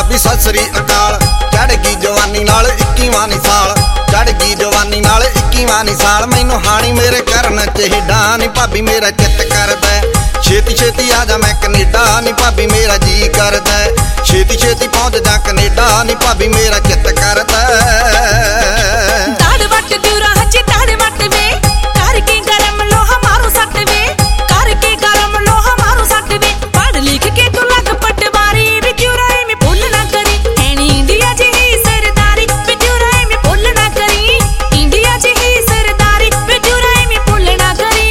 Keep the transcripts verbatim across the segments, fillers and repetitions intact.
भाभी सत श्री अकाल। चढ़ गई जवानी नाल इक्कीवां नी साल, चढ़ गई जवानी नाल इक्कीवां नी साल। मैनू हाणी मेरे करन चहिडा नी भाभी मेरा चित करदा, छेती छेती आ जा मैं कनेडा नी भाभी मेरा जी करदा, छेती छेती पहुंच जा कनेडा नी भाभी मेरा चित करदा। दाड़ वट दूरा हजे दाड़ वट वे, करके गरम लोहा मारो सट वे, करके गरम लोहा मारो सट वे। पढ़ लिख के तू लग पटवारी, वे चुराए में भूल ना करी, ऐनी इंडिया जही सरदारी, वे चुराए में भूल ना करी, इंडिया जही सरदारी, वे चुराए में भूल ना करी।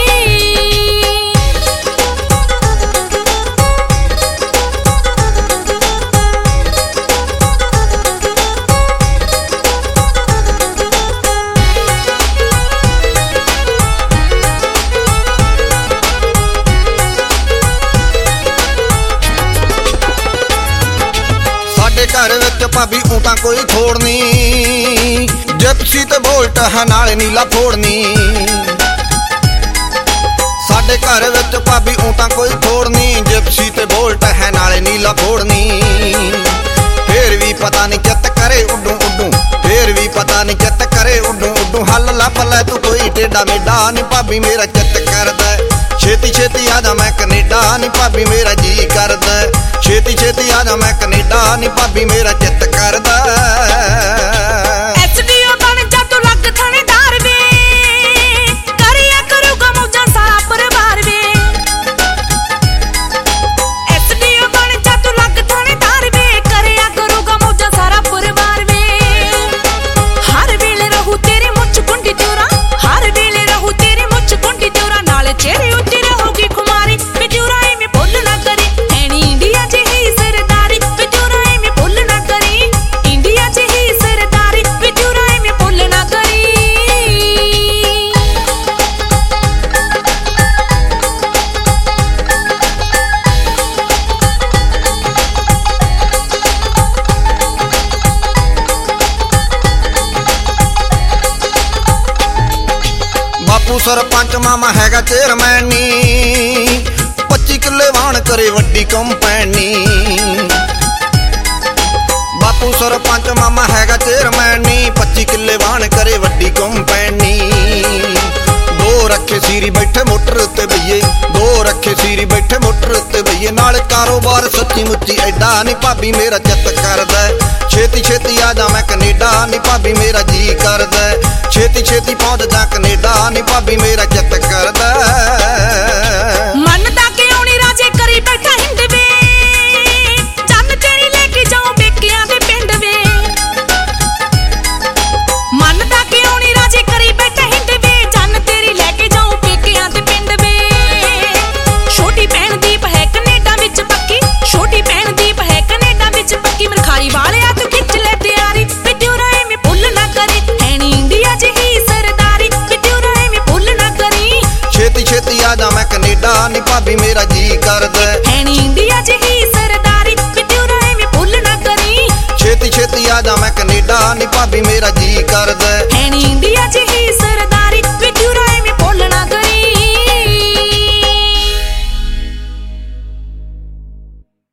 घर विच भाभी ऊँटा कोई छोड़नी, जिप्सी ते बोल्ट है नाले नीला फोड़नी। साडे घर विच भाभी ऊँटा कोई छोड़नी, जिप्सी ते बोल्ट है नाले नीला फोड़नी। फिर भी पता नहीं चित करे उडू उडू, फिर भी पता नहीं चित करे उडू उडू। हल लभ लै तू कोई टेढ़ा मेढ़ा नी भाभी मेरा चित करदा, छेती छेती आ जा मैं कनेडा नी भाभी मेरा जी करदा, छेती छेती आ जा मैं कनेडा नी भाभी मेरा चित करदा। एसडीओ बन जा तू लग थानेदार वे, करिया करूगा मौजा सारा परिवार वे। एसडीओ बन जा तू लग थानेदार वे, करिया करूगा मौजा सारा परिवार वे। हर वेले रहू तेरी मुछ कुंडी चोरा, हर वेले रहू तेरी मुछ कुंडी चोरा, नाले चेहरे उच्ची रहोगी खुमारी, वे चुराए में भूल ना करी, ऐनी इंडिया जही सरदारी, वे चुराए में भूल ना करी, इंडिया जही सरदारी, वे चुराए में भूल ना करी। बापू सरपंच मामा हैगा चेयरमैन नी, पच्ची किले वाहन करे वड्डी कंपैनी। बापू सरपंच मामा हैगा चेयरमैन नी, पच्ची किले वाहन करे वड्डी कंपैनी। दो रखे सीरी बैठे मोटर उत्ते बइये, दो रखे सीरी बैठे मोटर उत्ते बइये। नाल कारोबार सच्ची मुच्ची एडा नी भाभी मेरा चित करदा, छेती छेती आ जा मैं कनेडा नी भाभी मेरा जी करदा, छेती छेती पहुंच जा कनेडा नी भाभी मेरा चित करदा। मन दा के औनी राजे करी बैठा हिंद वे, जन तेरी लेके जाऊं बेकियां दे पिंड वे। मन दा के औनी राजे करी बैठा हिंद वे, जन तेरी लेके जाऊं बेकियां दे पिंड वे। छोटी भैन दीप है कनेडा विच पक्की, छोटी भैन दीप है कनेडा विच पक्की। मरखारी वाले आ तू खिच ले तैयारी, वे चुराए में भूल ना करी, ऐनी इंडिया जही सरदारी, वे चुराए में भूल ना करी। छेती छेती आ जा मैं कनेडा नी भाभी मेरा जी करदा, ऐनी इंडिया जही सरदारी, वे चुराए में भूल ना करी। छेती छेती आ जा मैं कनेडा नी भाभी मेरा जी करदा।